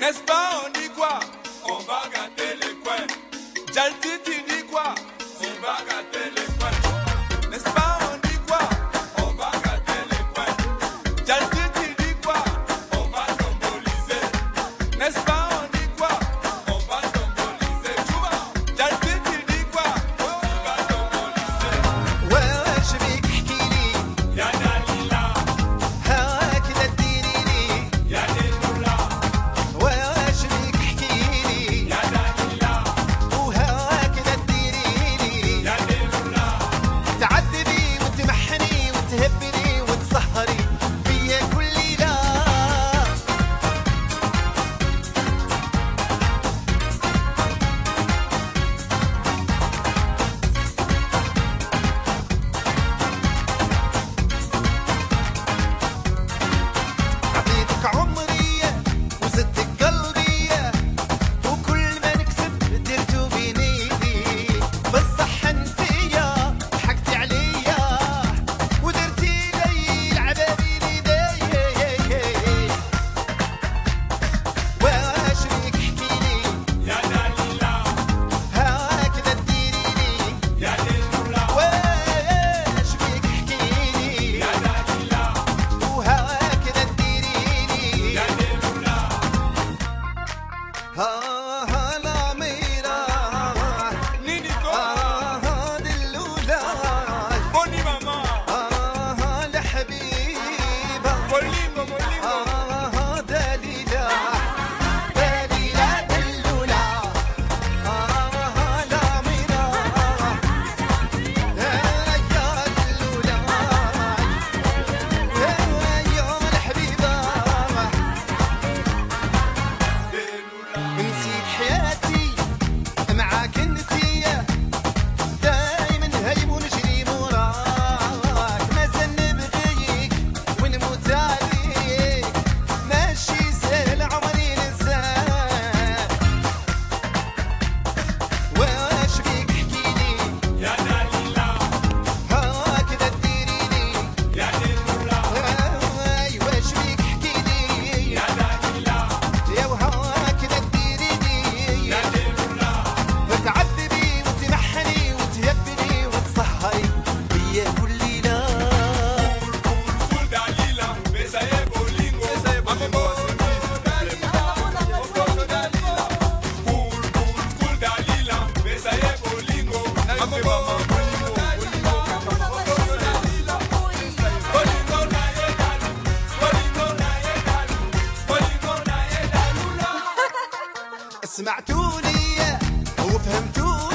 N'est-ce pas, on dit quoi? On va gâter les coins. Jalti, tu dis quoi? On va gâter les coins. N'est-ce pas, on dit quoi? On va gâter les coins. Jalti, tu dis quoi? On va tomboliser. N'est-ce pas, on dit quoi? On va tomboliser. Jalti, tu dis quoi? On va tomboliser. Ouais, je vais kikili. Ya Dalila, هكذا تديري لي. ya Delula, واش بيك احكيلي. ya Dalila, وهكذا تديري لي. ya Delula. تعذبي وتمحني وتهبلي وتسهري فيا كل ليلة. عطيتك عمري وزدتك قلبي وكل ما نكسب درتو بنيدي. بصح انتيا ضحكتي عليا ودرتي لي العبابي ليدي. واش بيك احكيلي. Ya Dalila, هكذا تديري لي. ya Delula, واش بيك احكيلي. ya Dalila, وهكذا تديري لي. ya Delula. ها لا ميرا Nini ko, دلولا boni mama, لحبيبة bolingo, bolingo. دليلة دليلة دلولا لا ميرا يا دلولا يا الحبيبة. نسيت حياتي معاك انتي دايما هايب ونجري موراك. مازال نبغيك ونموت عليك ماشي سهل عمري ننساك. واش بيك احكيلي. Ya Dalila, هكذا تديري لي. ya Delula, واش بيك احكيلي. ya Dalila, يا وهكذا تديري لي. ya Delula. تعذبي وتمحني وتهبلي وتسهري فيا كل ليلة. Cool Dalila, besaye bolingo, amabo. Cool Dalila, besaye bolingo, amabo. Bolingo na ye dalu, bolingo na ye dalu, bolingo na ye dalula. سمعتوني وفهمتوني